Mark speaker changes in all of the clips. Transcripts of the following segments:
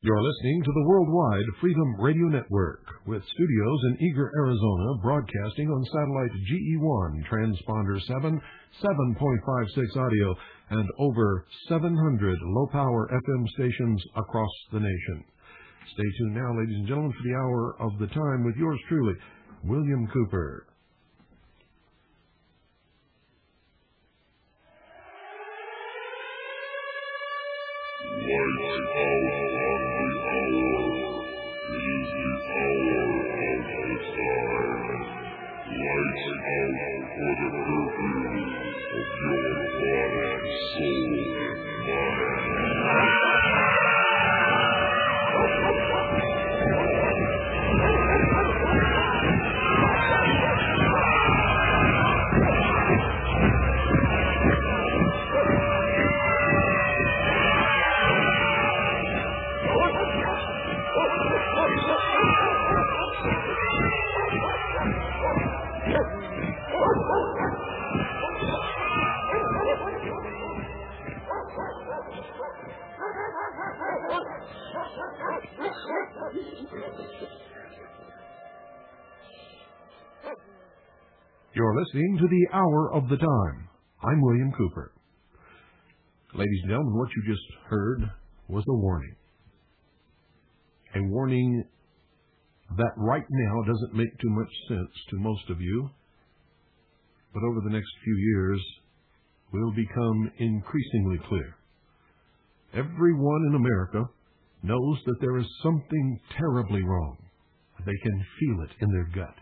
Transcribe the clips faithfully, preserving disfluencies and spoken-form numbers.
Speaker 1: You're listening to the Worldwide Freedom Radio Network, with studios in Eager, Arizona, broadcasting on satellite G E one, transponder seven, seven point five six audio, and over seven hundred low-power F M stations across the nation. Stay tuned now, ladies and gentlemen, for the hour of the time with yours truly, William Cooper. You're listening to the Hour of the Time. I'm William Cooper. Ladies and gentlemen, what you just heard was a warning. A warning that right now doesn't make too much sense to most of you, but over the next few years will become increasingly clear. Everyone in America knows that there is something terribly wrong. They can feel it in their gut.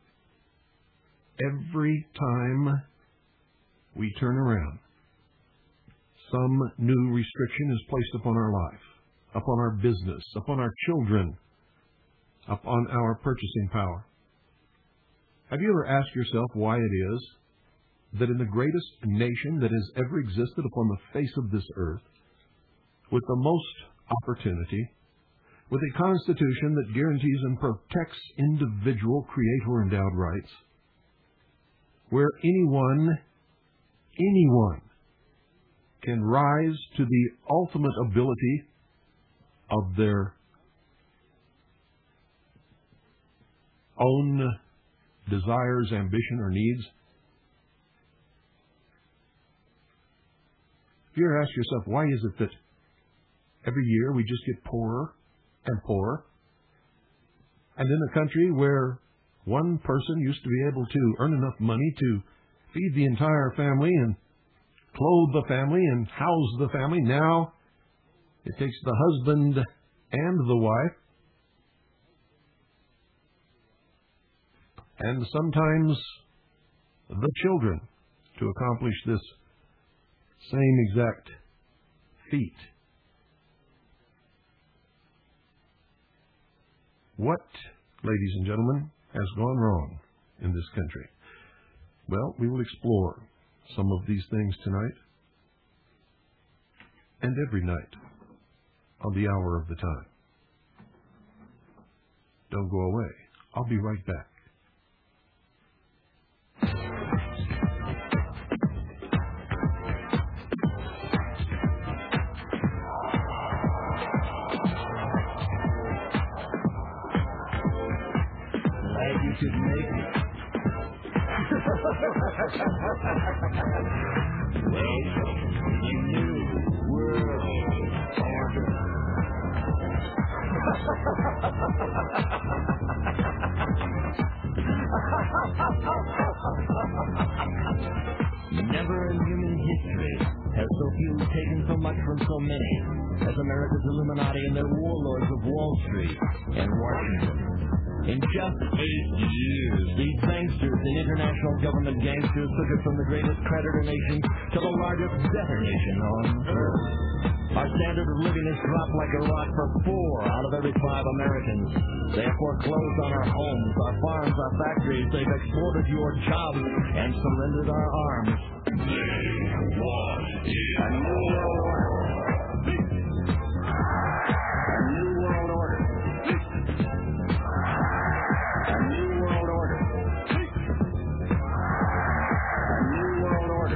Speaker 1: Every time we turn around, some new restriction is placed upon our life, upon our business, upon our children, upon our purchasing power. Have you ever asked yourself why it is that in the greatest nation that has ever existed upon the face of this earth, with the most opportunity, with a constitution that guarantees and protects individual creator-endowed rights, where anyone, anyone can rise to the ultimate ability of their own desires, ambition, or needs? Have you ever asked yourself, why is it that every year we just get poorer and poorer? And in a country where one person used to be able to earn enough money to feed the entire family and clothe the family and house the family, now it takes the husband and the wife, and sometimes the children, to accomplish this same exact feat. What, ladies and gentlemen, has gone wrong in this country? Well, we will explore some of these things tonight and every night on the Hour of the Time. Don't go away. I'll be right back.
Speaker 2: Could make it. Welcome to New World Order. Never in human history has so few taken so much from so many as America's Illuminati and their warlords of Wall Street and Washington. In just eight years, these banksters and international government gangsters took it from the greatest creditor nation to the largest debtor nation on earth. Our standard of living has dropped like a rock for four out of every five Americans. They have foreclosed on our homes, our farms, our factories. They've exported your jobs and surrendered our arms. They want a new world order. A new world order. A new world order. A new world order.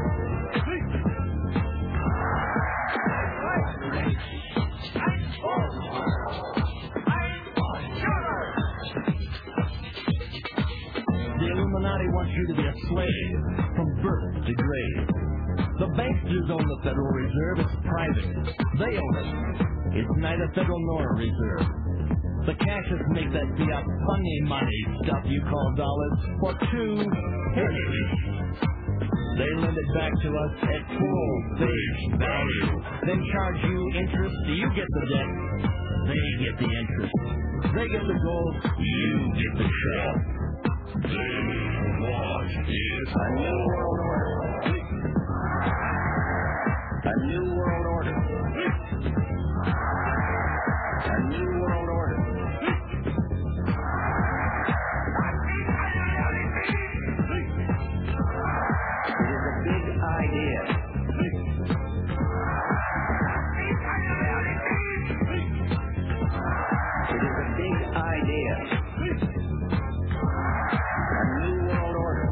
Speaker 2: wants you to be a slave from birth to grave. The banksters own the Federal Reserve. It's private. They own it. It's neither federal nor a reserve. The cashes make that fiat funny money stuff you call dollars for two pennies. They lend it back to us at full face value. Then charge you interest. You get the debt. They get the interest. They get the gold. You get the shell. They want is a new world order. A new world order. A new world order. It is a big idea. It is a big idea. A new world order.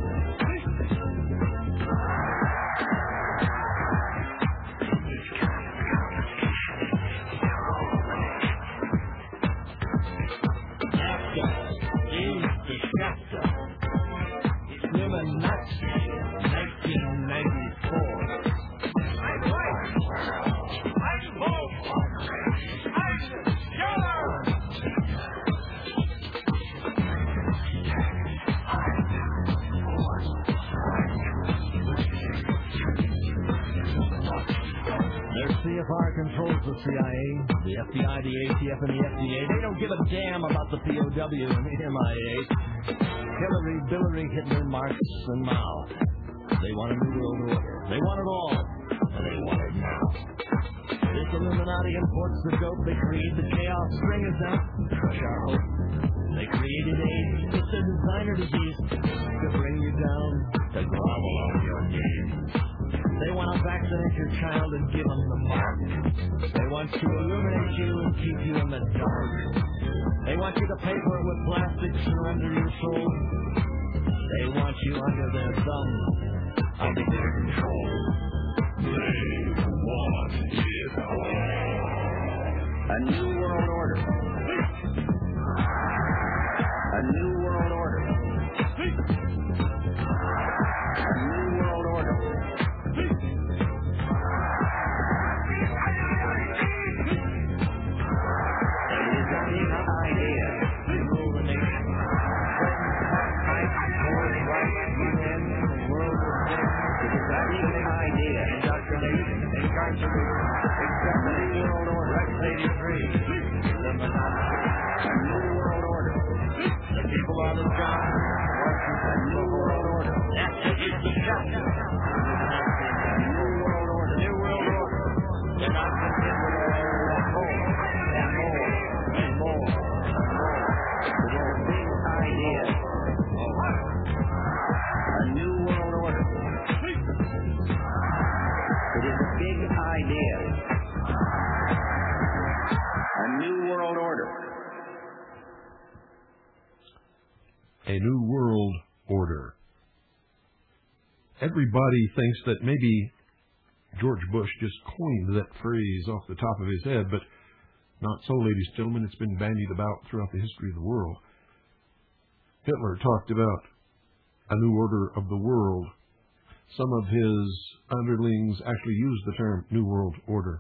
Speaker 2: C F R controls the C I A, the F B I, the A T F, and the F D A. They don't give a damn about the P O W and the M I A. Hillary, Billary, Hitler, Marx, and Mao. They want a new world order. They want it all, and they want it now. This Illuminati imports the dope. They create the chaos, string us out, crush our hope. They created AIDS. It's a designer disease to bring you down, to grovel on your knees. They want to vaccinate your child and give them the mark. They want to illuminate you and keep you in the dark. They want you to pay for it with plastic, surrender your soul. They want you under their thumb, under their control. They want it all. A new world order. A new world order. A new world order.
Speaker 1: A new world order. Everybody thinks that maybe George Bush just coined that phrase off the top of his head, but not so, ladies and gentlemen. It's been bandied about throughout the history of the world. Hitler talked about a new order of the world. Some of his underlings actually used the term New World Order.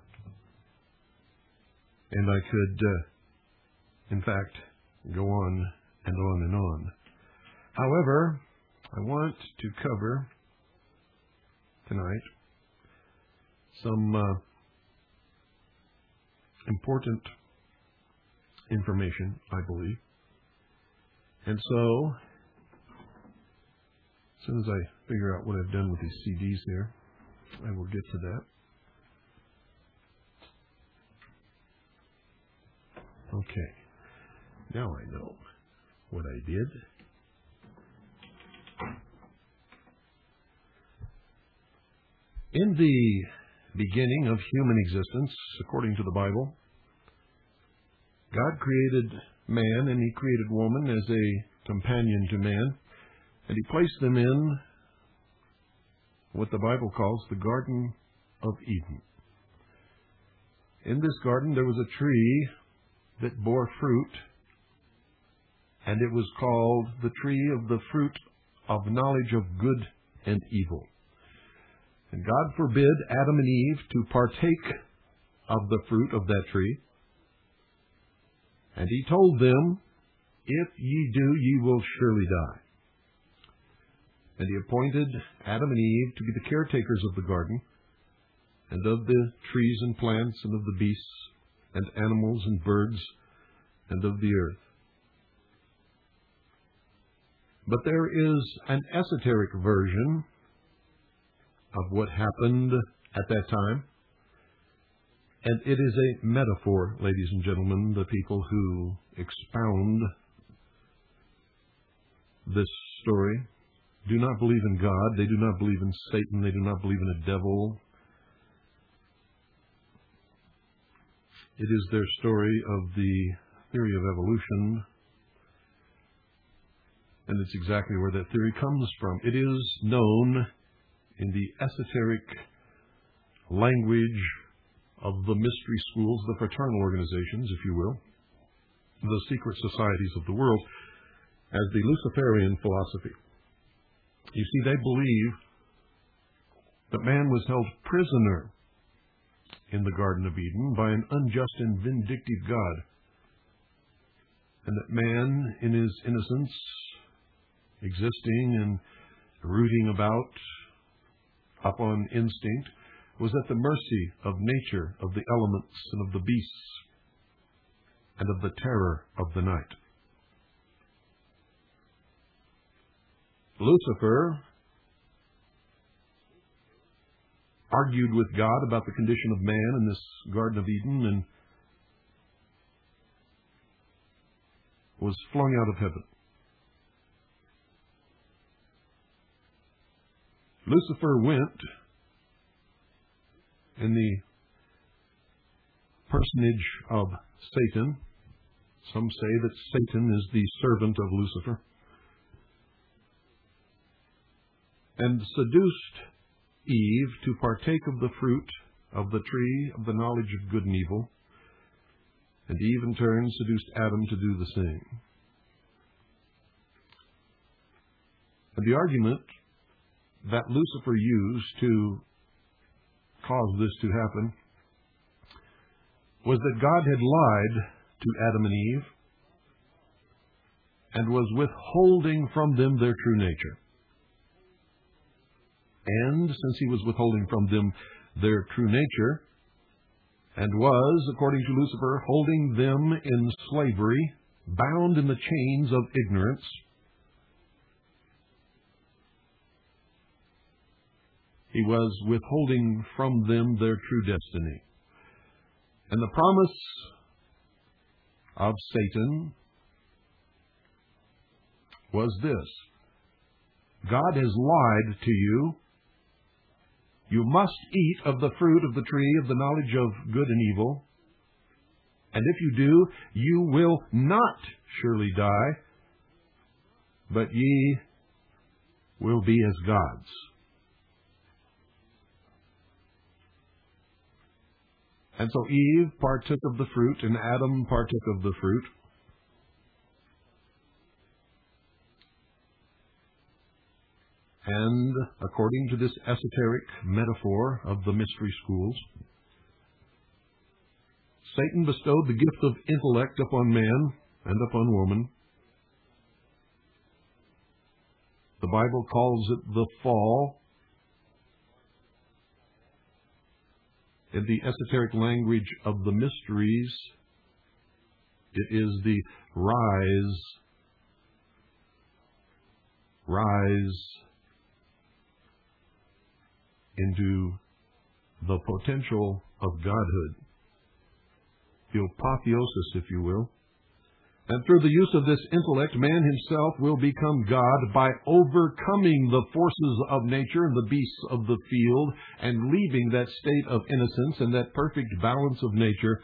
Speaker 1: And I could, uh, in fact, go on and on and on. However, I want to cover tonight some uh, important information, I believe. And so, as soon as I figure out what I've done with these C Ds here, I will get to that. Okay. Now I know what I did. In the beginning of human existence, according to the Bible, God created man and He created woman as a companion to man, and He placed them in what the Bible calls the Garden of Eden. In this garden there was a tree that bore fruit, and it was called the tree of the fruit of knowledge of good and evil. And God forbid Adam and Eve to partake of the fruit of that tree. And He told them, if ye do, ye will surely die. And He appointed Adam and Eve to be the caretakers of the garden, and of the trees and plants, and of the beasts, and animals, and birds, and of the earth. But there is an esoteric version of what happened at that time. And it is a metaphor, ladies and gentlemen. The people who expound this story do not believe in God. They do not believe in Satan. They do not believe in a devil. It is their story of the theory of evolution. And it's exactly where that theory comes from. It is known in the esoteric language of the mystery schools, the fraternal organizations, if you will, the secret societies of the world, as the Luciferian philosophy. You see, they believe that man was held prisoner in the Garden of Eden by an unjust and vindictive God, and that man, in his innocence, existing and rooting about upon instinct, was at the mercy of nature, of the elements, and of the beasts, and of the terror of the night. Lucifer argued with God about the condition of man in this Garden of Eden and was flung out of heaven. Lucifer went in the personage of Satan. Some say that Satan is the servant of Lucifer, and seduced Eve to partake of the fruit of the tree of the knowledge of good and evil, and Eve in turn seduced Adam to do the same. And the argument that Lucifer used to cause this to happen was that God had lied to Adam and Eve and was withholding from them their true nature. And since He was withholding from them their true nature, and was, according to Lucifer, holding them in slavery, bound in the chains of ignorance, He was withholding from them their true destiny. And the promise of Satan was this: God has lied to you. You must eat of the fruit of the tree of the knowledge of good and evil. And if you do, you will not surely die, but ye will be as gods. And so Eve partook of the fruit, and Adam partook of the fruit. And according to this esoteric metaphor of the mystery schools, Satan bestowed the gift of intellect upon man and upon woman. The Bible calls it the fall. In the esoteric language of the mysteries, it is the rise, rise into the potential of godhood, the apotheosis, if you will. And through the use of this intellect, man himself will become God by overcoming the forces of nature and the beasts of the field, and leaving that state of innocence and that perfect balance of nature,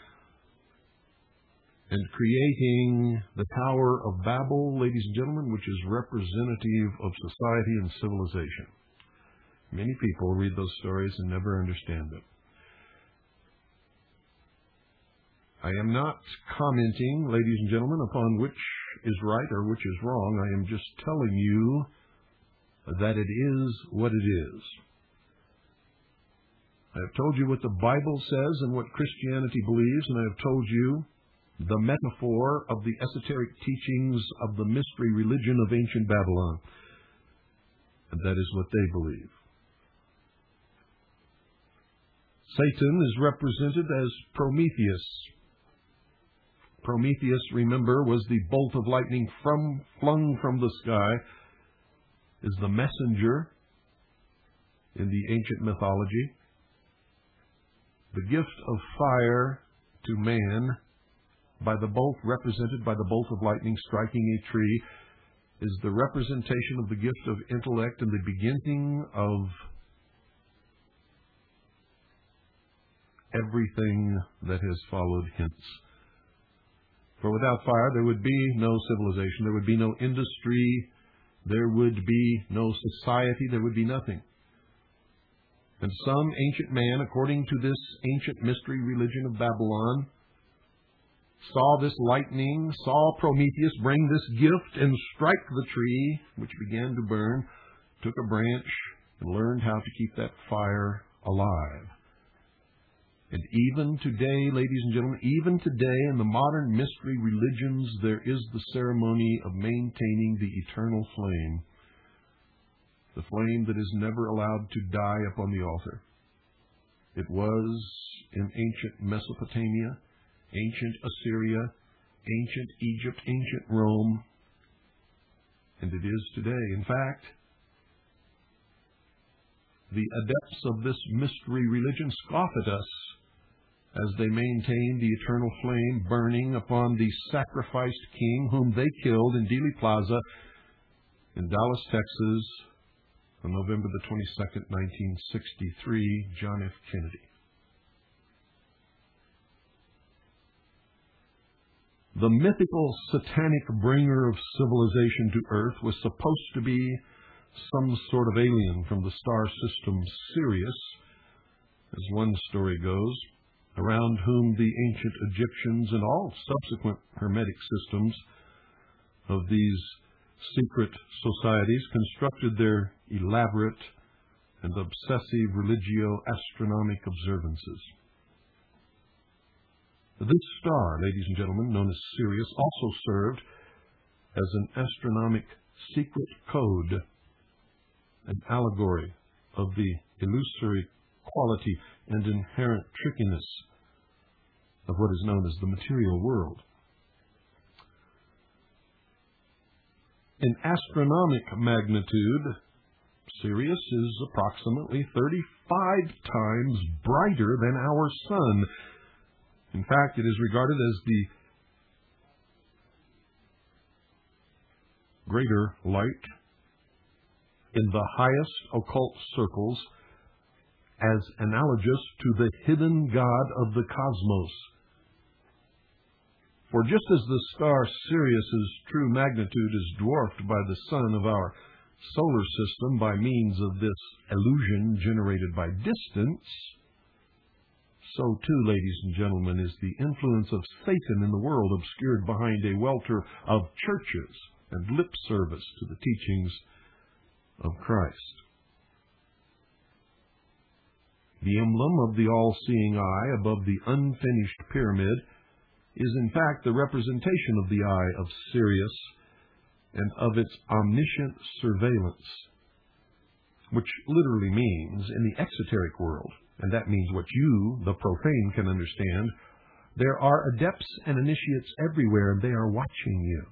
Speaker 1: and creating the Tower of Babel, ladies and gentlemen, which is representative of society and civilization. Many people read those stories and never understand them. I am not commenting, ladies and gentlemen, upon which is right or which is wrong. I am just telling you that it is what it is. I have told you what the Bible says and what Christianity believes, and I have told you the metaphor of the esoteric teachings of the mystery religion of ancient Babylon. And that is what they believe. Satan is represented as Prometheus. Prometheus, remember, was the bolt of lightning from flung from the sky, is the messenger in the ancient mythology. The gift of fire to man, by the bolt represented by the bolt of lightning striking a tree, is the representation of the gift of intellect and the beginning of everything that has followed hence. For without fire there would be no civilization, there would be no industry, there would be no society, there would be nothing. And some ancient man, according to this ancient mystery religion of Babylon, saw this lightning, saw Prometheus bring this gift and strike the tree, which began to burn, took a branch and learned how to keep that fire alive. And even today, ladies and gentlemen, even today in the modern mystery religions, there is the ceremony of maintaining the eternal flame, the flame that is never allowed to die upon the altar. It was in ancient Mesopotamia, ancient Assyria, ancient Egypt, ancient Rome, and it is today. In fact, the adepts of this mystery religion scoff at us as they maintain the eternal flame burning upon the sacrificed king whom they killed in Dealey Plaza in Dallas, Texas, on November the twenty-second, nineteen sixty-three, John F. Kennedy. The mythical satanic bringer of civilization to Earth was supposed to be some sort of alien from the star system Sirius, as one story goes, around whom the ancient Egyptians and all subsequent Hermetic systems of these secret societies constructed their elaborate and obsessive religio-astronomic observances. This star, ladies and gentlemen, known as Sirius, also served as an astronomic secret code, an allegory of the illusory quality and inherent trickiness of what is known as the material world. In astronomic magnitude, Sirius is approximately thirty-five times brighter than our sun. In fact, it is regarded as the greater light in the highest occult circles, as analogous to the hidden God of the cosmos. For just as the star Sirius's true magnitude is dwarfed by the sun of our solar system by means of this illusion generated by distance, so too, ladies and gentlemen, is the influence of Satan in the world obscured behind a welter of churches and lip service to the teachings of Christ. The emblem of the all-seeing eye above the unfinished pyramid is in fact the representation of the eye of Sirius and of its omniscient surveillance, which literally means in the exoteric world, and that means what you, the profane, can understand, there are adepts and initiates everywhere, and they are watching you.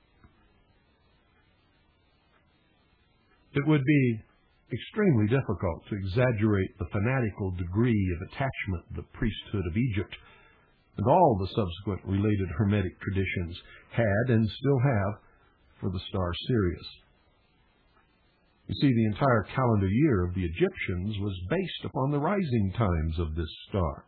Speaker 1: It would be extremely difficult to exaggerate the fanatical degree of attachment the priesthood of Egypt and all the subsequent related Hermetic traditions had and still have for the star Sirius. You see, the entire calendar year of the Egyptians was based upon the rising times of this star.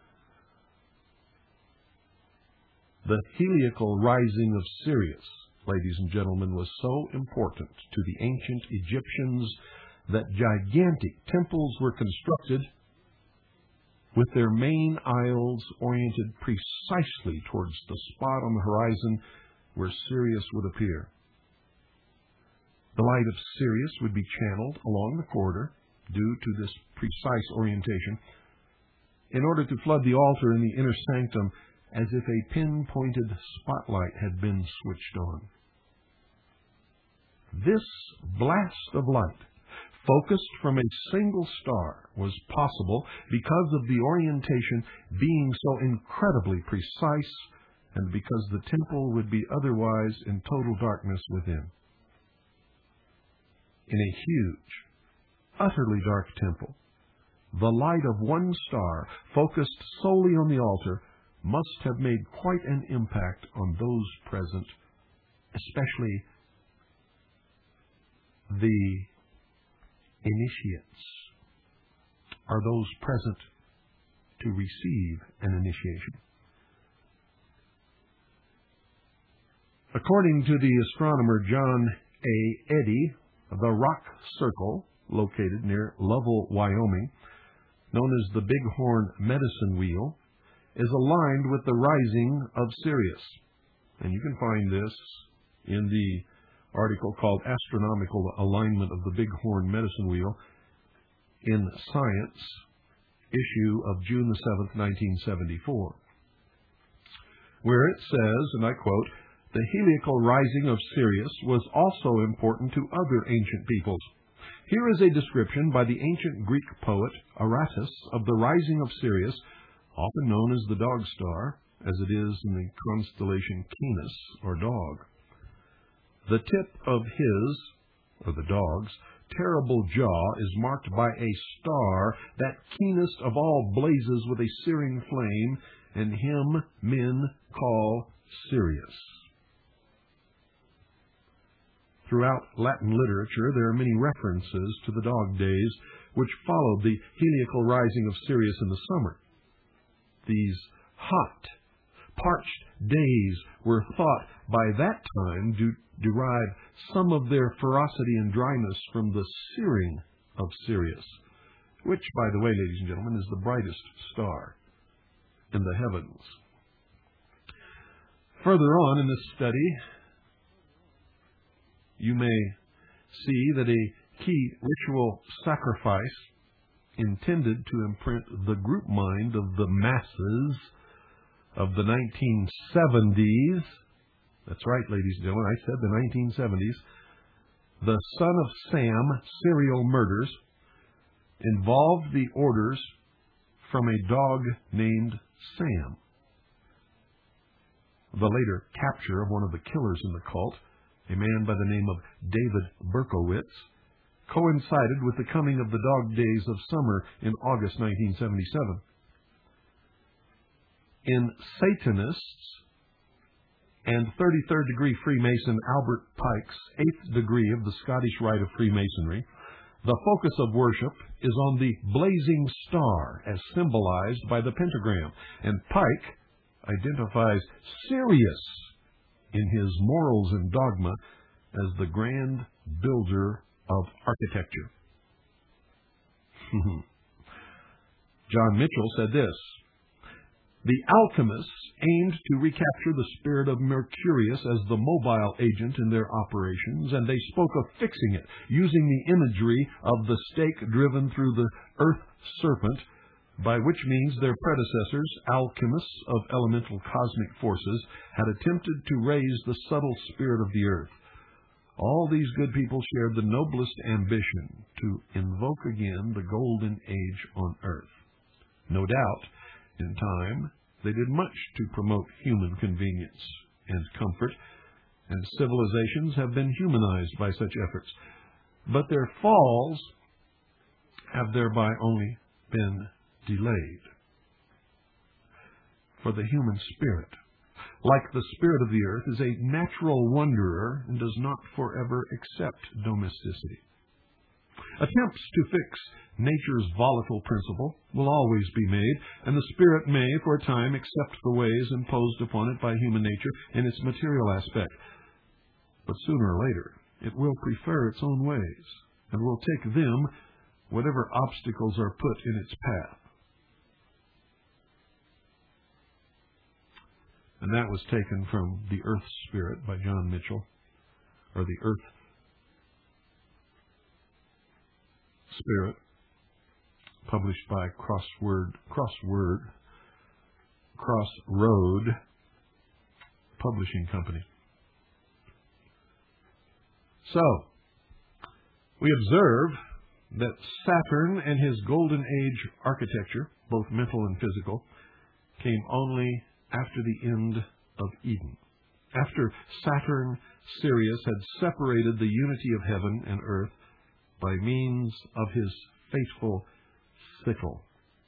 Speaker 1: The heliacal rising of Sirius, ladies and gentlemen, was so important to the ancient Egyptians that gigantic temples were constructed with their main aisles oriented precisely towards the spot on the horizon where Sirius would appear. The light of Sirius would be channeled along the corridor due to this precise orientation in order to flood the altar in the inner sanctum as if a pinpointed spotlight had been switched on. This blast of light, focused from a single star, was possible because of the orientation being so incredibly precise and because the temple would be otherwise in total darkness within. In a huge, utterly dark temple, the light of one star, focused solely on the altar, must have made quite an impact on those present, especially the initiates, are those present to receive an initiation. According to the astronomer John A. Eddy, the rock circle, located near Lovell, Wyoming, known as the Bighorn Medicine Wheel, is aligned with the rising of Sirius. And you can find this in the article called Astronomical Alignment of the Bighorn Medicine Wheel in Science, issue of June the seventh, nineteen seventy-four, where it says, and I quote, "The heliacal rising of Sirius was also important to other ancient peoples. Here is a description by the ancient Greek poet Aratus of the rising of Sirius, often known as the Dog Star, as it is in the constellation Canis, or Dog. The tip of his, or the dog's, terrible jaw is marked by a star, that keenest of all blazes with a searing flame, and him men call Sirius." Throughout Latin literature, there are many references to the dog days which followed the heliacal rising of Sirius in the summer. These hot, parched days were thought by that time to derive some of their ferocity and dryness from the searing of Sirius, which, by the way, ladies and gentlemen, is the brightest star in the heavens. Further on in this study, you may see that a key ritual sacrifice intended to imprint the group mind of the masses of the nineteen seventies, that's right, ladies and gentlemen, I said the nineteen seventies, the Son of Sam serial murders involved the orders from a dog named Sam. The later capture of one of the killers in the cult, a man by the name of David Berkowitz, coincided with the coming of the dog days of summer in August nineteen seventy-seven. In Satanists and thirty-third degree Freemason Albert Pike's eighth degree of the Scottish Rite of Freemasonry, the focus of worship is on the blazing star as symbolized by the pentagram, and Pike identifies Sirius in his Morals and Dogma as the grand builder of architecture. John Mitchell said this: "The alchemists aimed to recapture the spirit of Mercurius as the mobile agent in their operations, and they spoke of fixing it, using the imagery of the stake driven through the earth serpent, by which means their predecessors, alchemists of elemental cosmic forces, had attempted to raise the subtle spirit of the earth. All these good people shared the noblest ambition to invoke again the golden age on earth. No doubt, in time, they did much to promote human convenience and comfort, and civilizations have been humanized by such efforts. But their falls have thereby only been delayed. For the human spirit, like the spirit of the earth, is a natural wanderer and does not forever accept domesticity. Attempts to fix nature's volatile principle will always be made, and the spirit may, for a time, accept the ways imposed upon it by human nature in its material aspect. But sooner or later, it will prefer its own ways, and will take them, whatever obstacles are put in its path." And that was taken from The Earth Spirit by John Mitchell, or The Earth Spirit, published by Crossword, Crossword, Crossroad Publishing Company. So, we observe that Saturn and his Golden Age architecture, both mental and physical, came only after the end of Eden. After Saturn, Sirius had separated the unity of heaven and earth by means of his fateful sickle.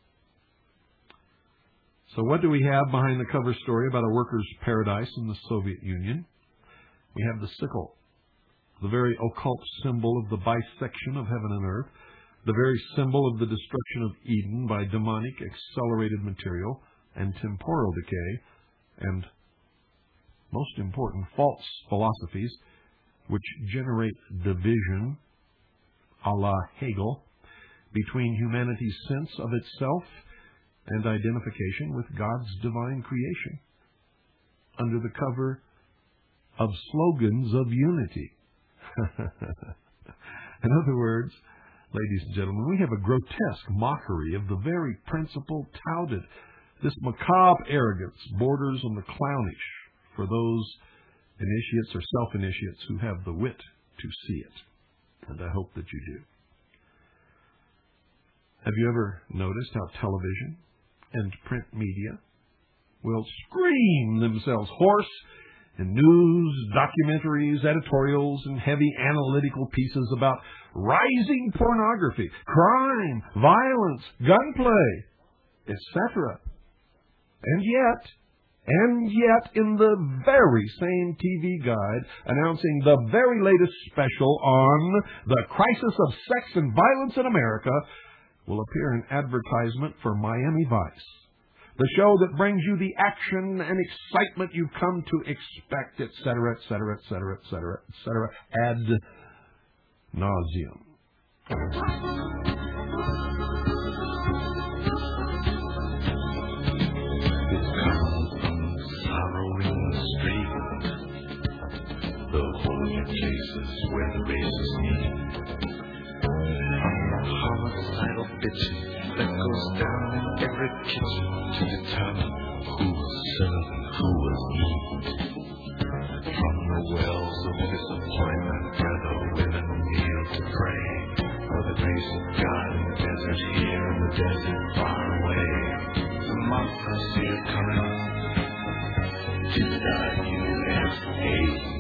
Speaker 1: So what do we have behind the cover story about a workers' paradise in the Soviet Union? We have the sickle, the very occult symbol of the bisection of heaven and earth, the very symbol of the destruction of Eden by demonic accelerated material and temporal decay, and, most important, false philosophies which generate division, a la Hegel, between humanity's sense of itself and identification with God's divine creation, under the cover of slogans of unity. In other words, ladies and gentlemen, we have a grotesque mockery of the very principle touted. This macabre arrogance borders on the clownish for those initiates or self-initiates who have the wit to see it. And I hope that you do. Have you ever noticed how television and print media will scream themselves hoarse in news, documentaries, editorials, and heavy analytical pieces about rising pornography, crime, violence, gunplay, et cetera? And yet, and yet, in the very same T V guide announcing the very latest special on the crisis of sex and violence in America will appear an advertisement for Miami Vice, the show that brings you the action and excitement you've come to expect, et cetera, et cetera, et cetera, et cetera, et cetera, ad nauseum.
Speaker 3: It comes from sorrowing street, the holy places where the races meet. Homicidal bitching that goes down in every kitchen to determine who will serve and who will eat. From the wells of disappointment where the women kneel to pray for the grace of God in the desert here and the desert far away. Democracy is coming to the U S A.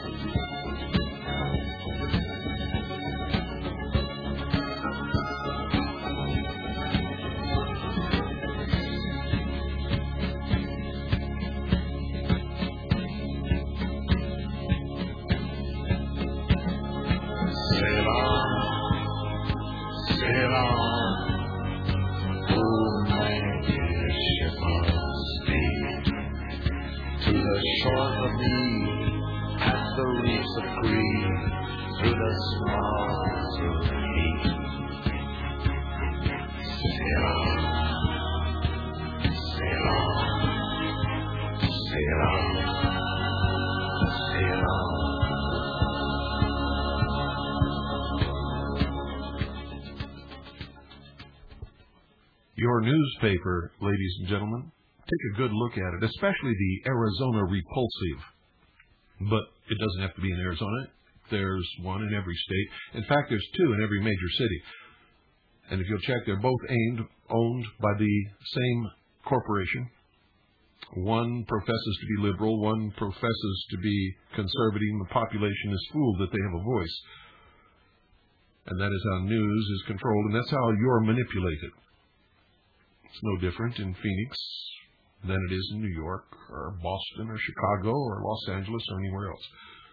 Speaker 1: Your newspaper, ladies and gentlemen, take a good look at it, especially the Arizona Repulsive. But it doesn't have to be in Arizona. There's one in every state. In fact, there's two in every major city. And if you'll check, they're both aimed, owned by the same corporation. One professes to be liberal, one professes to be conservative, and the population is fooled that they have a voice. And that is how news is controlled, and that's how you're manipulated. It's no different in Phoenix than it is in New York or Boston or Chicago or Los Angeles or anywhere else.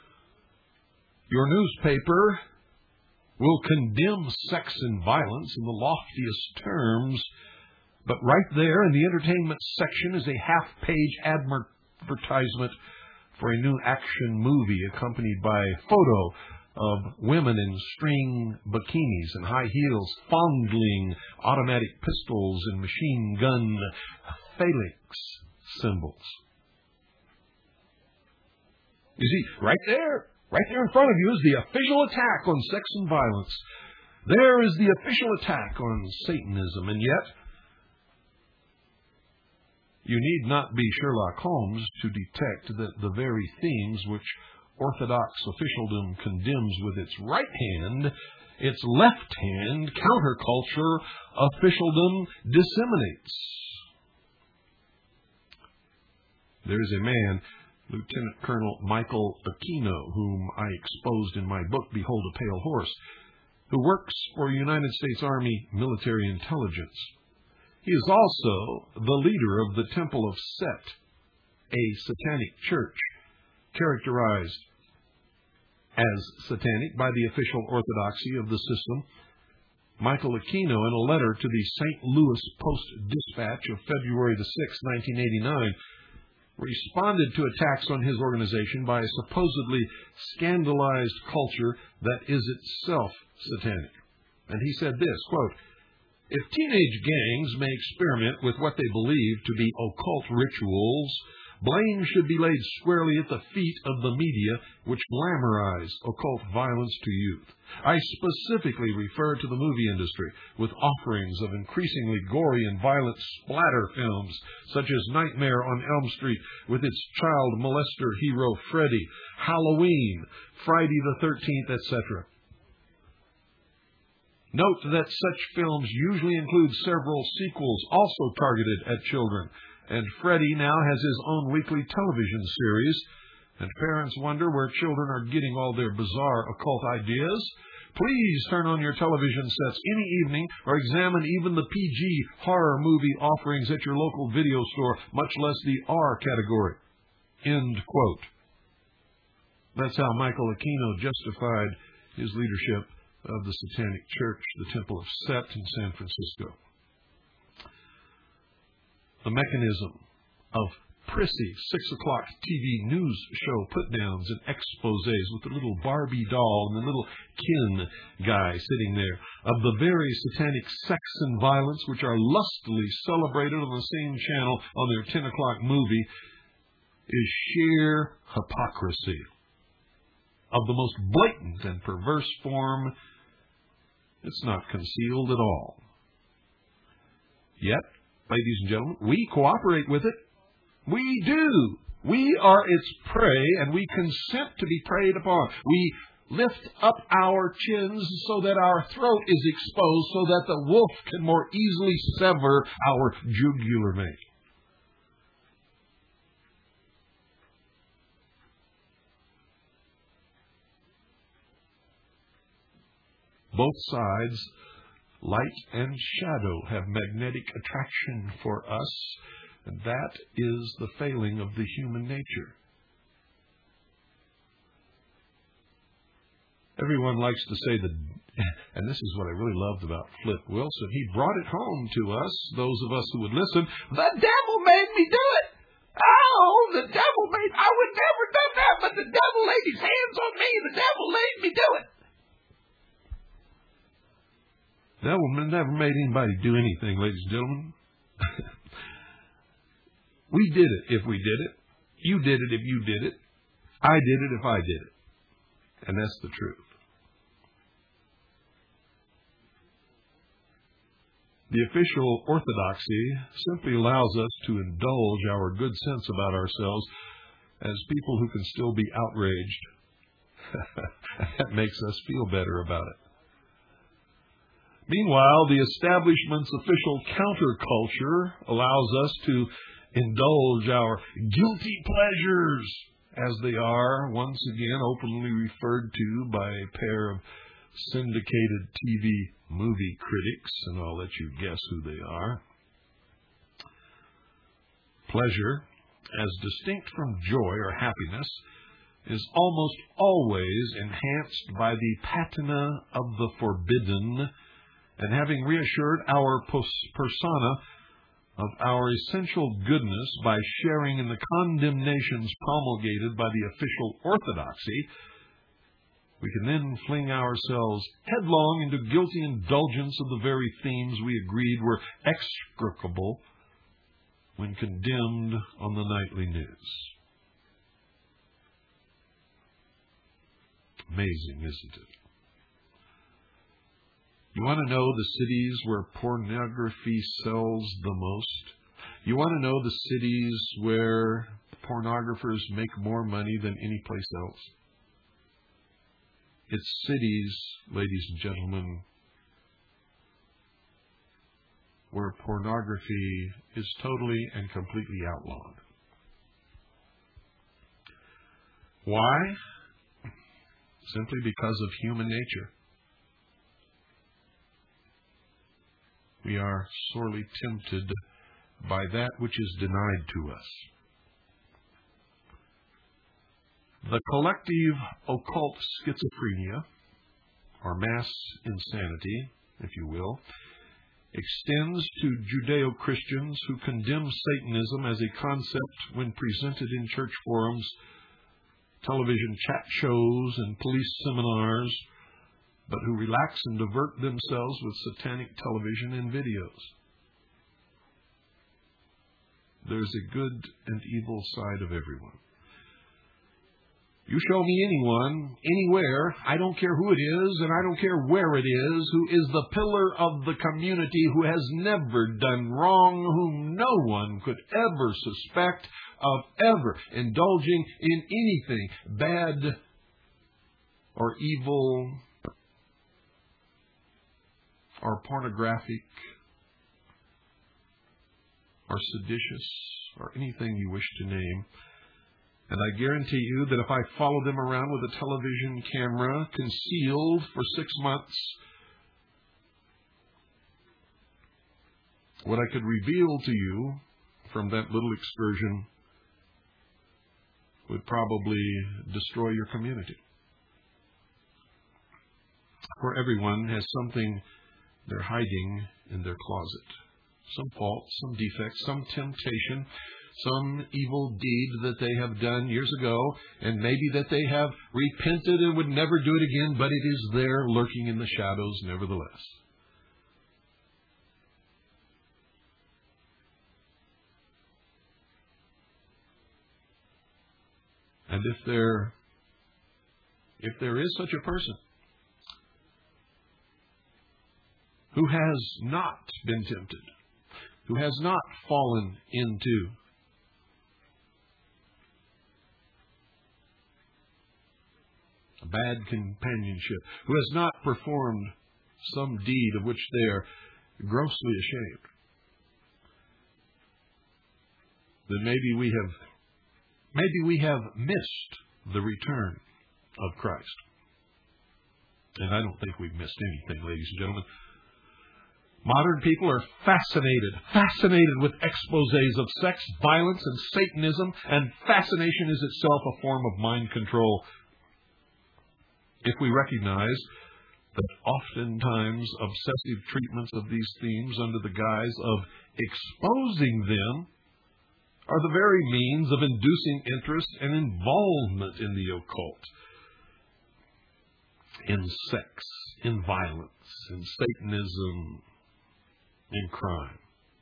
Speaker 1: Your newspaper will condemn sex and violence in the loftiest terms, but right there in the entertainment section is a half-page advertisement for a new action movie accompanied by a photo of women in string bikinis and high heels fondling automatic pistols and machine gun phalanx symbols. You see, right there, right there in front of you is the official attack on sex and violence. There is the official attack on Satanism, and yet you need not be Sherlock Holmes to detect that the very themes which Orthodox officialdom condemns with its right hand, its left hand, counterculture officialdom disseminates. There is a man, Lieutenant Colonel Michael Aquino, whom I exposed in my book, Behold a Pale Horse, who works for United States Army Military Intelligence. He is also the leader of the Temple of Set, a satanic church characterized as satanic by the official orthodoxy of the system. Michael Aquino, in a letter to the Saint Louis Post-Dispatch of February the sixth, nineteen eighty-nine, responded to attacks on his organization by a supposedly scandalized culture that is itself satanic. And he said this, quote, "If teenage gangs may experiment with what they believe to be occult rituals, blame should be laid squarely at the feet of the media which glamorize occult violence to youth. I specifically refer to the movie industry, with offerings of increasingly gory and violent splatter films, such as Nightmare on Elm Street with its child molester hero Freddy, Halloween, Friday the thirteenth, et cetera. Note that such films usually include several sequels also targeted at children, and Freddy now has his own weekly television series, and parents wonder where children are getting all their bizarre occult ideas. Please turn on your television sets any evening or examine even the P G horror movie offerings at your local video store, much less the R category." End quote. That's how Michael Aquino justified his leadership of the Satanic Church, the Temple of Set in San Francisco. The mechanism of prissy six o'clock T V news show put-downs and exposés with the little Barbie doll and the little Ken guy sitting there, of the very satanic sex and violence which are lustily celebrated on the same channel on their ten o'clock movie, is sheer hypocrisy of the most blatant and perverse form. It's not concealed at all. Yet, ladies and gentlemen, we cooperate with it. We do. We are its prey, and we consent to be preyed upon. We lift up our chins so that our throat is exposed, so that the wolf can more easily sever our jugular vein. Both sides, light and shadow, have magnetic attraction for us, and that is the failing of the human nature. Everyone likes to say that, and this is what I really loved about Flip Wilson, he brought it home to us, those of us who would listen, the devil made me do it. Oh, the devil made, I would never do that, but the devil laid his hands on me, the devil made me do it. The devil never made anybody do anything, ladies and gentlemen. We did it if we did it. You did it if you did it. I did it if I did it. And that's the truth. The official orthodoxy simply allows us to indulge our good sense about ourselves as people who can still be outraged. That makes us feel better about it. Meanwhile, the establishment's official counterculture allows us to indulge our guilty pleasures, as they are once again openly referred to by a pair of syndicated T V movie critics, and I'll let you guess who they are. Pleasure, as distinct from joy or happiness, is almost always enhanced by the patina of the forbidden, and having reassured our persona of our essential goodness by sharing in the condemnations promulgated by the official orthodoxy, we can then fling ourselves headlong into guilty indulgence of the very themes we agreed were execrable when condemned on the nightly news. Amazing, isn't it? You want to know the cities where pornography sells the most? You want to know the cities where pornographers make more money than any place else? It's cities, ladies and gentlemen, where pornography is totally and completely outlawed. Why? Simply because of human nature. We are sorely tempted by that which is denied to us. The collective occult schizophrenia, or mass insanity, if you will, extends to Judeo-Christians who condemn Satanism as a concept when presented in church forums, television chat shows, and police seminars, but who relax and divert themselves with satanic television and videos. There's a good and evil side of everyone. You show me anyone, anywhere, I don't care who it is, and I don't care where it is, who is the pillar of the community, who has never done wrong, whom no one could ever suspect of ever indulging in anything bad or evil or pornographic or seditious or anything you wish to name. And I guarantee you that if I follow them around with a television camera concealed for six months, what I could reveal to you from that little excursion would probably destroy your community. For everyone has something they're hiding in their closet. Some fault, some defect, some temptation, some evil deed that they have done years ago, and maybe that they have repented and would never do it again, but it is there lurking in the shadows nevertheless. And if there, if there is such a person who has not been tempted, who has not fallen into a bad companionship, who has not performed some deed of which they are grossly ashamed, then maybe we have maybe we have missed the return of Christ. And I don't think we've missed anything, ladies and gentlemen. Modern people are fascinated, fascinated with exposés of sex, violence, and Satanism, and fascination is itself a form of mind control. If we recognize that oftentimes obsessive treatments of these themes under the guise of exposing them are the very means of inducing interest and involvement in the occult, in sex, in violence, in Satanism, in crime.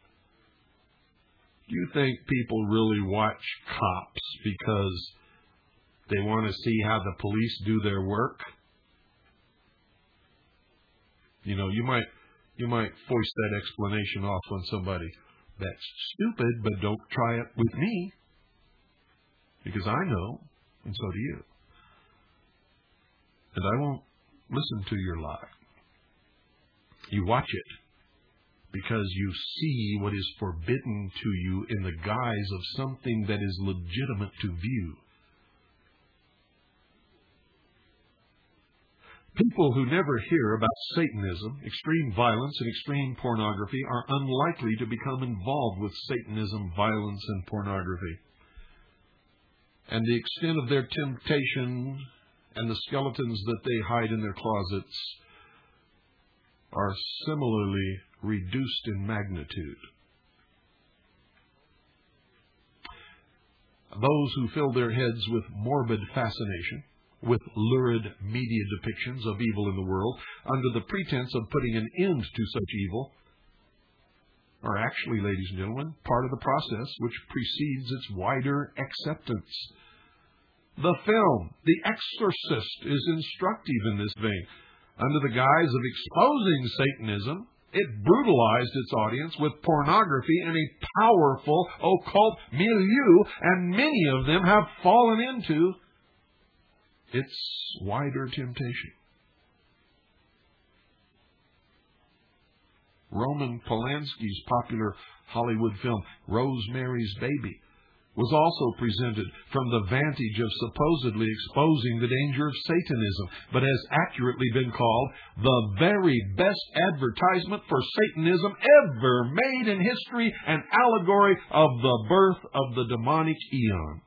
Speaker 1: Do you think people really watch Cops because they want to see how the police do their work? You know, you might you might foist that explanation off on somebody. That's stupid, but don't try it with me, because I know, and so do you. And I won't listen to your lie. You watch it because you see what is forbidden to you in the guise of something that is legitimate to view. People who never hear about Satanism, extreme violence, and extreme pornography are unlikely to become involved with Satanism, violence, and pornography. And the extent of their temptation and the skeletons that they hide in their closets are similarly reduced in magnitude. Those who fill their heads with morbid fascination, with lurid media depictions of evil in the world, under the pretense of putting an end to such evil, are actually, ladies and gentlemen, part of the process which precedes its wider acceptance. The film, The Exorcist, is instructive in this vein. Under the guise of exposing Satanism, it brutalized its audience with pornography in a powerful occult milieu, and many of them have fallen into its wider temptation. Roman Polanski's popular Hollywood film Rosemary's Baby was also presented from the vantage of supposedly exposing the danger of Satanism, but has accurately been called the very best advertisement for Satanism ever made in history, an allegory of the birth of the demonic eon.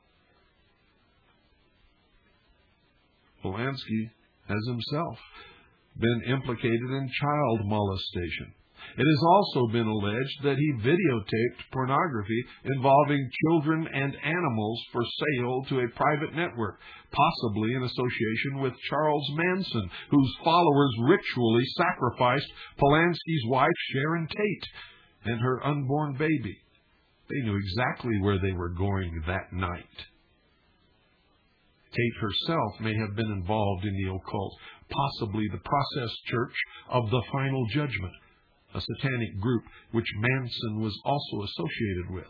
Speaker 1: Polanski has himself been implicated in child molestation. It has also been alleged that he videotaped pornography involving children and animals for sale to a private network, possibly in association with Charles Manson, whose followers ritually sacrificed Polanski's wife, Sharon Tate, and her unborn baby. They knew exactly where they were going that night. Tate herself may have been involved in the occult, possibly the Process Church of the Final Judgment, a satanic group which Manson was also associated with.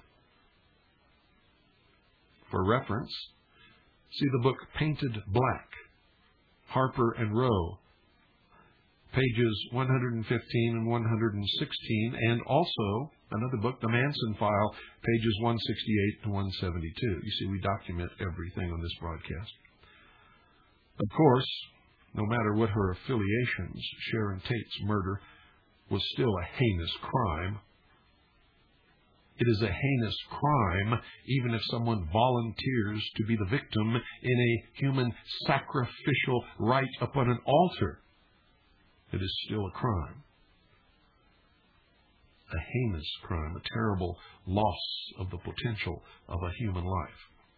Speaker 1: For reference, see the book Painted Black, Harper and Row, pages one hundred fifteen and one hundred sixteen, and also another book, The Manson File, pages one sixty-eight to one seventy-two. You see, we document everything on this broadcast. Of course, no matter what her affiliations, Sharon Tate's murder was still a heinous crime. It is a heinous crime even if someone volunteers to be the victim in a human sacrificial rite upon an altar. It is still a crime. A heinous crime, a terrible loss of the potential of a human life.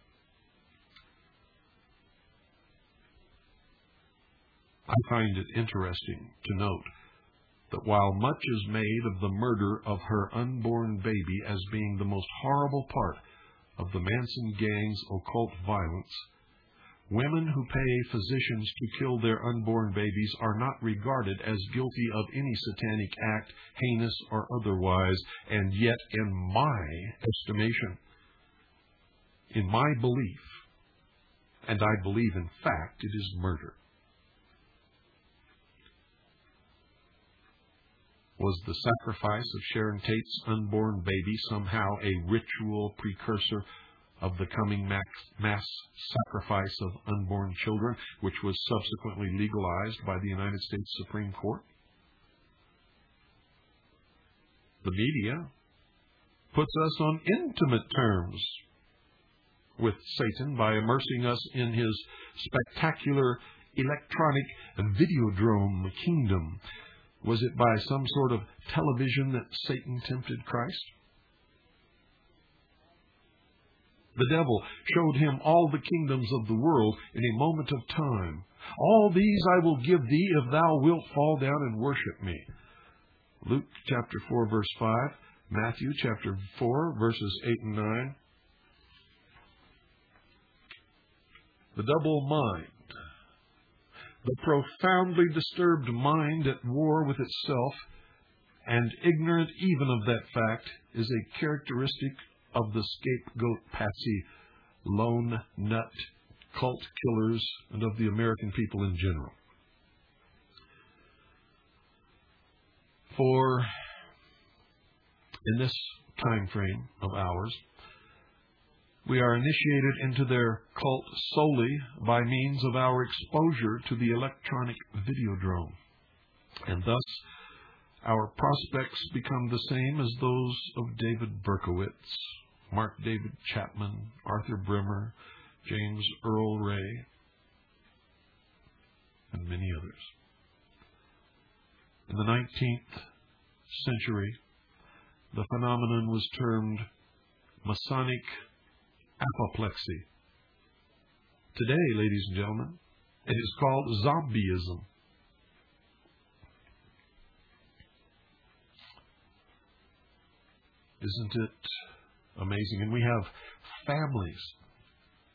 Speaker 1: I find it interesting to note that while much is made of the murder of her unborn baby as being the most horrible part of the Manson gang's occult violence, women who pay physicians to kill their unborn babies are not regarded as guilty of any satanic act, heinous or otherwise, and yet, in my estimation, in my belief, and I believe in fact it is murder. Was the sacrifice of Sharon Tate's unborn baby somehow a ritual precursor of the coming mass sacrifice of unborn children, which was subsequently legalized by the United States Supreme Court? The media puts us on intimate terms with Satan by immersing us in his spectacular electronic videodrome kingdom. Was it by some sort of television that Satan tempted Christ? The devil showed him all the kingdoms of the world in a moment of time. All these I will give thee if thou wilt fall down and worship me. Luke chapter four, verse five. Matthew chapter four, verses eight and nine. The double mind. The profoundly disturbed mind at war with itself, and ignorant even of that fact, is a characteristic of the scapegoat patsy, lone nut, cult killers, and of the American people in general. For in this time frame of ours, we are initiated into their cult solely by means of our exposure to the electronic videodrome. And thus, our prospects become the same as those of David Berkowitz, Mark David Chapman, Arthur Brimmer, James Earl Ray, and many others. In the nineteenth century, the phenomenon was termed Masonic apoplexy. Today, ladies and gentlemen, it is called zombieism. Isn't it amazing? And we have families.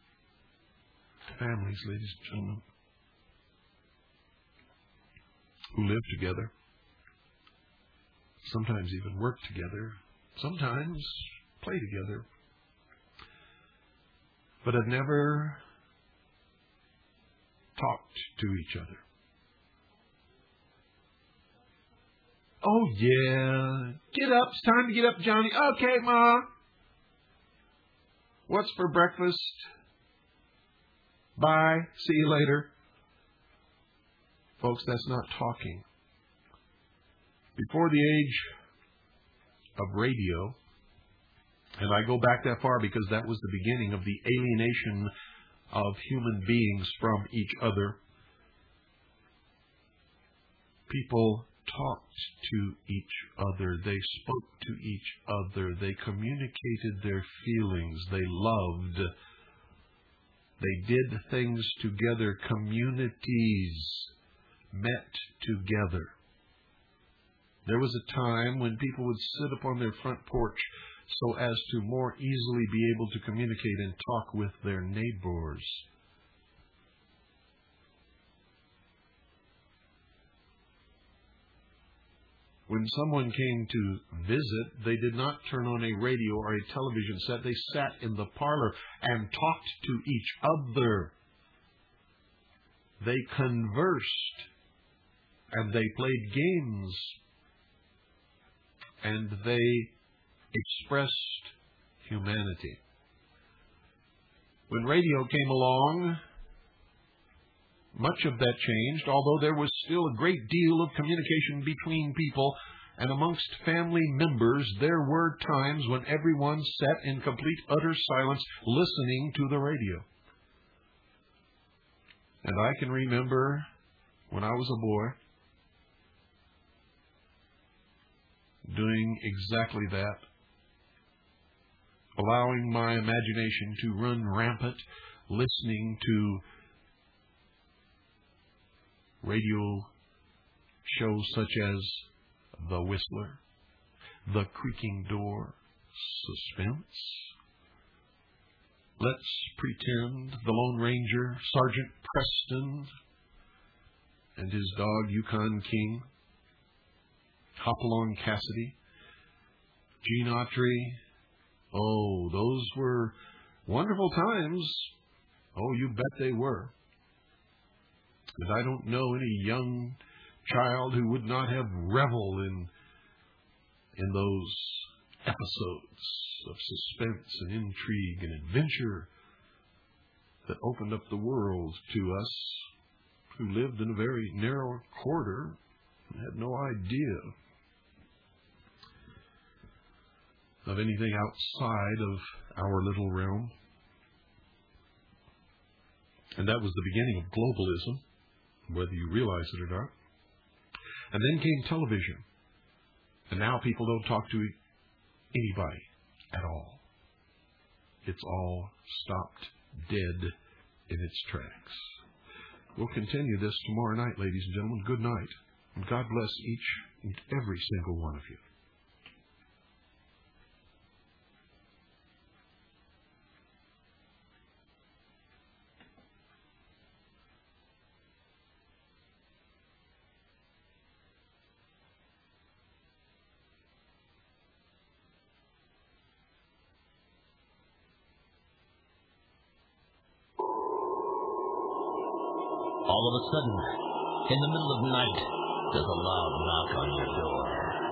Speaker 1: Families, ladies and gentlemen. who live together, sometimes even work together, sometimes play together, but have never talked to each other. Oh, yeah. Get up. It's time to get up, Johnny. Okay, Ma. What's for breakfast? Bye. See you later. Folks, that's not talking. Before the age of radio, and I go back that far because that was the beginning of the alienation of human beings from each other, people talked to each other. They spoke to each other. They communicated their feelings. They loved. They did things together. Communities met together. There was a time when people would sit upon their front porch so as to more easily be able to communicate and talk with their neighbors. When someone came to visit, they did not turn on a radio or a television set. They sat in the parlor and talked to each other. They conversed and they played games and they expressed humanity. When radio came along, much of that changed, although there was still a great deal of communication between people, and amongst family members there were times when everyone sat in complete utter silence listening to the radio. And I can remember when I was a boy doing exactly that, allowing my imagination to run rampant, listening to radio shows such as The Whistler, The Creaking Door, Suspense, Let's Pretend, The Lone Ranger, Sergeant Preston and his dog Yukon King, Hopalong Cassidy, Gene Autry. Oh, those were wonderful times. Oh, you bet they were. And I don't know any young child who would not have reveled in in those episodes of suspense and intrigue and adventure that opened up the world to us who lived in a very narrow quarter and had no idea of anything outside of our little realm. And that was the beginning of globalism, whether you realize it or not. And then came television. And now people don't talk to anybody at all. It's all stopped dead in its tracks. We'll continue this tomorrow night, ladies and gentlemen. Good night. And God bless each and every single one of you.
Speaker 2: All of a sudden, in the middle of the night, there's a loud knock on your door.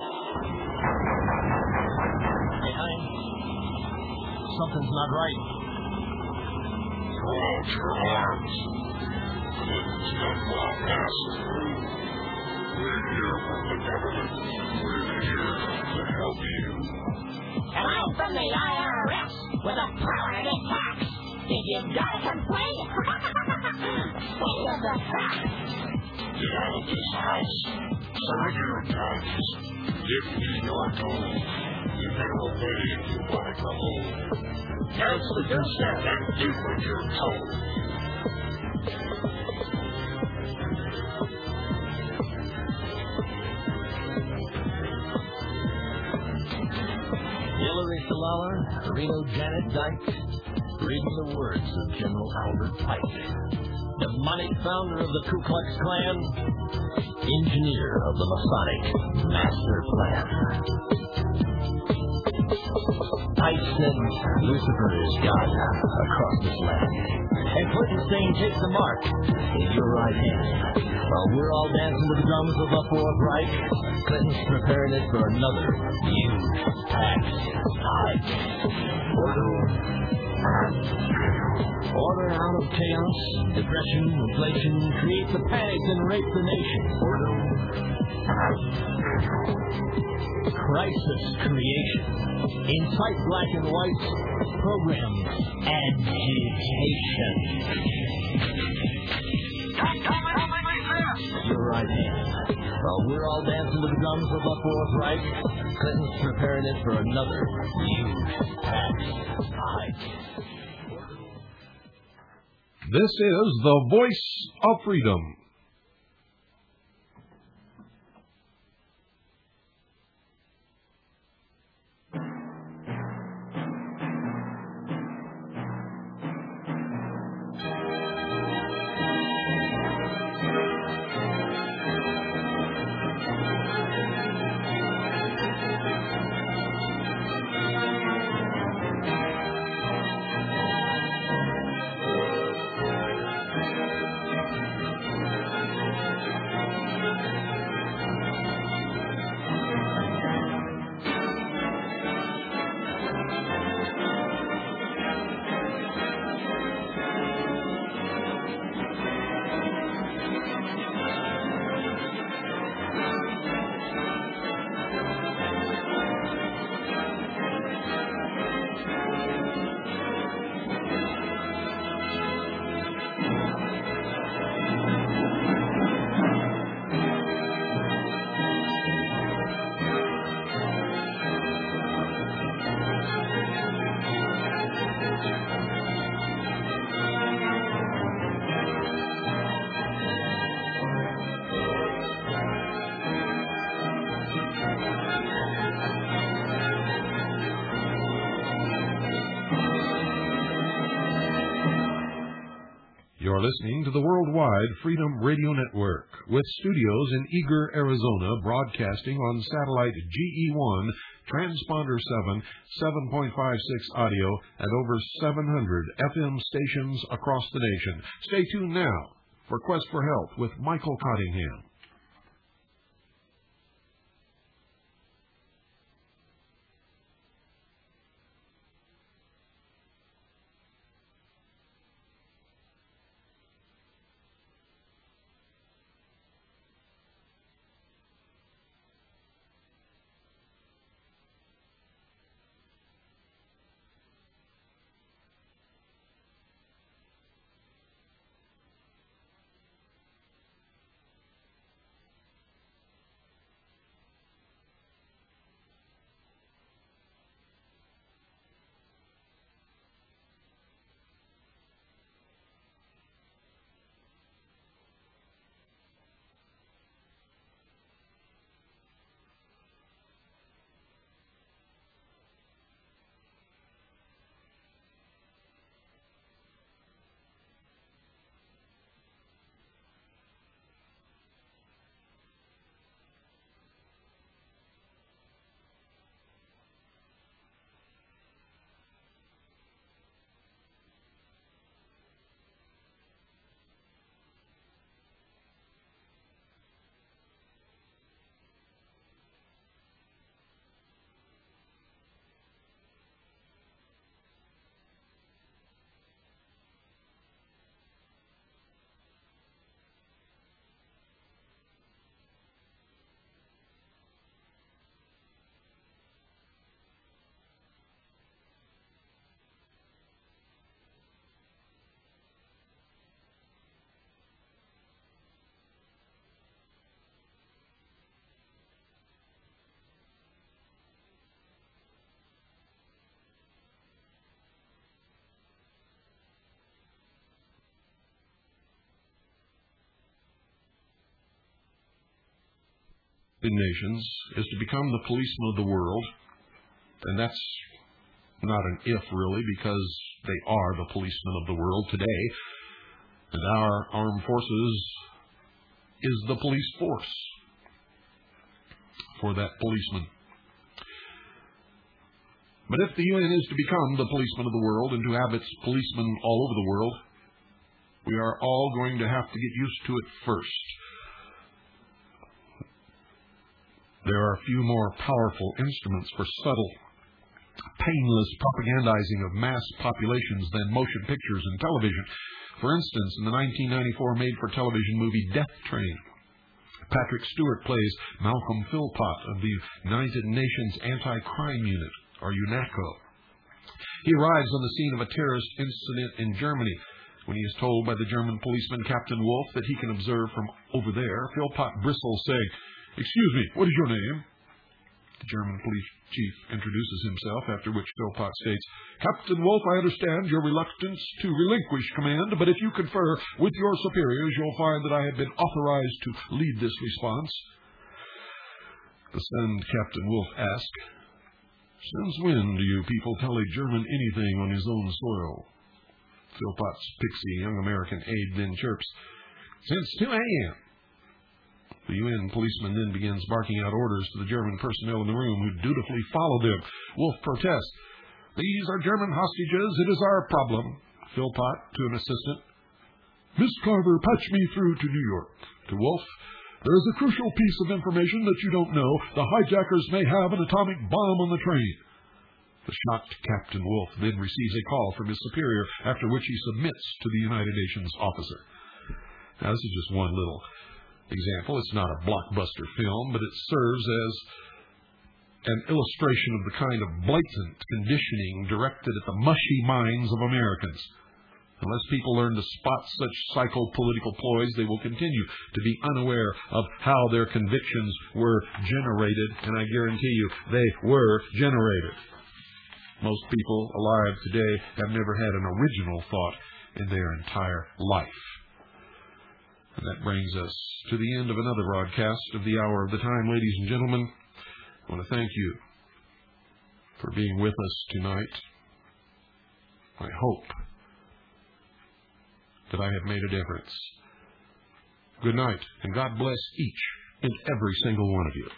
Speaker 2: Hey, honey, something's not right.
Speaker 3: Throw out your arms. It's not long past. We're here from the government. We're here to help you.
Speaker 4: And I'm from the I R S with a permanent tax. If you've got a complaint, think of the facts.
Speaker 3: Get out of this house. Serve your guns. Give me your gold. You can obey if you want to come home. Answer yourself and do what you're told.
Speaker 2: Hillary Salala, Reno Janet Dyke, reading the words of General Albert Pike, demonic founder of the Ku Klux Klan, engineer of the Masonic Master Plan. Pike said Lucifer is God across this land, and Clinton's saying take the mark in your right hand. While we're all dancing to the drums of the Fourth Reich, Clinton's preparing it for another huge tax hike. Order. Order out of chaos, depression, inflation, create the panic and rape the nation. Order. Crisis creation. Incite black and white programs. Agitation. Your right hand. While we're all dancing to the drums of the Fourth Reich, Clinton's preparing it for another huge tax hike.
Speaker 1: This is the Voice of Freedom. You're listening to the Worldwide Freedom Radio Network, with studios in Eager, Arizona, broadcasting on satellite G E one, transponder seven, seven point five six audio, and over seven hundred F M stations across the nation. Stay tuned now for Quest for Health with Michael Cottingham. Nations is to become the policeman of the world, and that's Not an if, really, because they are the policemen of the world today. And our armed forces is the police force for that policeman. But if the U N is to become the policeman of the world and to have its policemen all over the world, we are all going to have to get used to it first. There are a few more powerful instruments for subtle, painless propagandizing of mass populations than motion pictures and television. For instance, in the nineteen ninety-four made-for-television movie Death Train, Patrick Stewart plays Malcolm Philpott of the United Nations Anti-Crime Unit, or UNACO. He arrives on the scene of a terrorist incident in Germany. When he is told by the German policeman Captain Wolf that he can observe from over there, Philpott bristles, saying, "Excuse me, what is your name?" The German police chief introduces himself, after which Philpott states, "Captain Wolf, I understand your reluctance to relinquish command, but if you confer with your superiors, you'll find that I have been authorized to lead this response." The stunned Captain Wolf asks, "Since when do you people tell a German anything on his own soil?" Philpott's pixie young American aide then chirps, "Since two a.m. The U N policeman then begins barking out orders to the German personnel in the room, who dutifully follow them. Wolf protests, "These are German hostages. It is our problem." Philpott to an assistant, "Miss Carver, patch me through to New York." To Wolf, "There is a crucial piece of information that you don't know. The hijackers may have an atomic bomb on the train." The shocked Captain Wolf then receives a call from his superior, after which he submits to the United Nations officer. Now, this is just one little example. It's not a blockbuster film, but it serves as an illustration of the kind of blatant conditioning directed at the mushy minds of Americans. Unless people learn to spot such psycho-political ploys, they will continue to be unaware of how their convictions were generated, and I guarantee you they were generated. Most people alive today have never had an original thought in their entire life. And that brings us to the end of another broadcast of the Hour of the Time. Ladies and gentlemen, I want to thank you for being with us tonight. I hope that I have made a difference. Good night, and God bless each and every single one of you.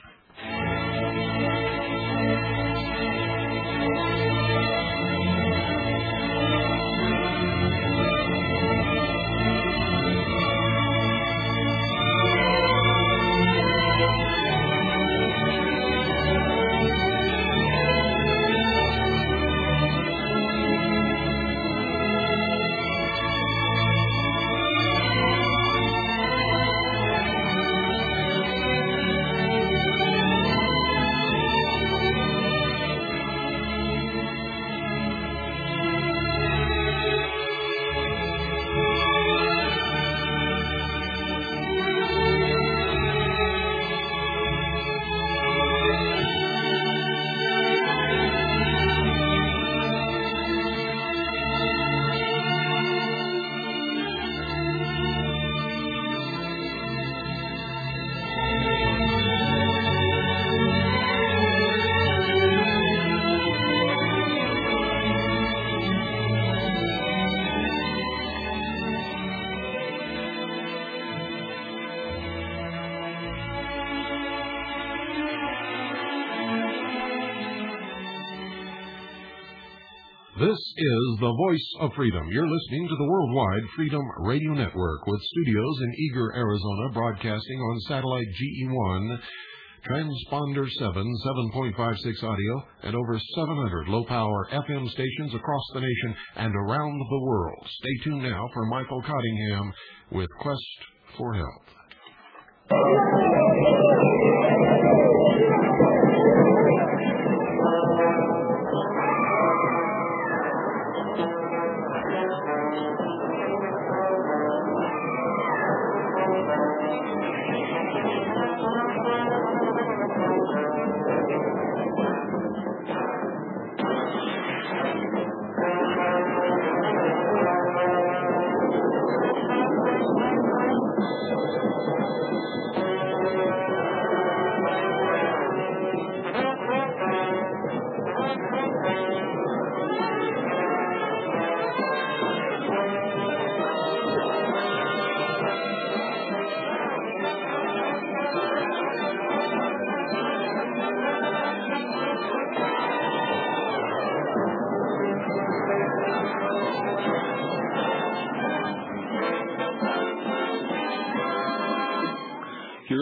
Speaker 1: This is the Voice of Freedom. You're listening to the Worldwide Freedom Radio Network, with studios in Eager, Arizona, broadcasting on satellite G E one, transponder seven, seven point five six audio, and over seven hundred low-power F M stations across the nation and around the world. Stay tuned now for Michael Cottingham with Quest for Health.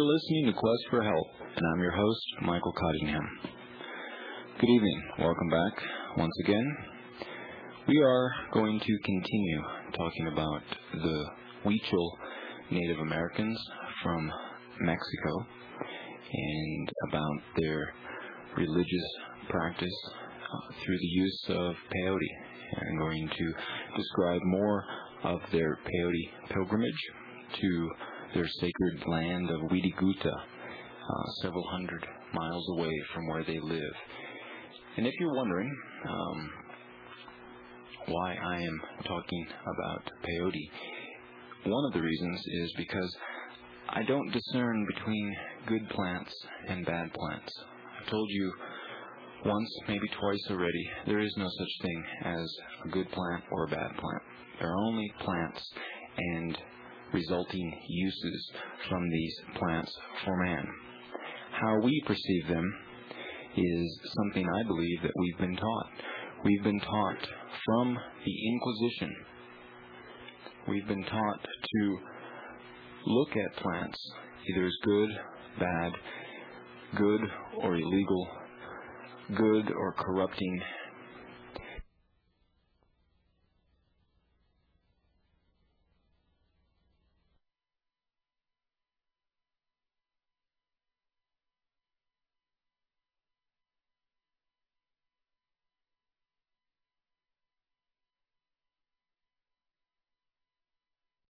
Speaker 5: listening to Quest for Health, and I'm your host, Michael Cottingham. Good evening. Welcome back once again. We are going to continue talking about the Huichol Native Americans from Mexico and about their religious practice uh, through the use of peyote. I'm going to describe more of their peyote pilgrimage to their sacred land of Huitiguta, uh, several hundred miles away from where they live. And if you're wondering um, why I am talking about peyote, one of the reasons is because I don't discern between good plants and bad plants. I've told you once, maybe twice already, there is no such thing as a good plant or a bad plant. There are only plants and resulting uses from these plants for man. How we perceive them is something I believe that we've been taught. We've been taught from the Inquisition. We've been taught to look at plants either as good, bad, good or illegal, good or corrupting,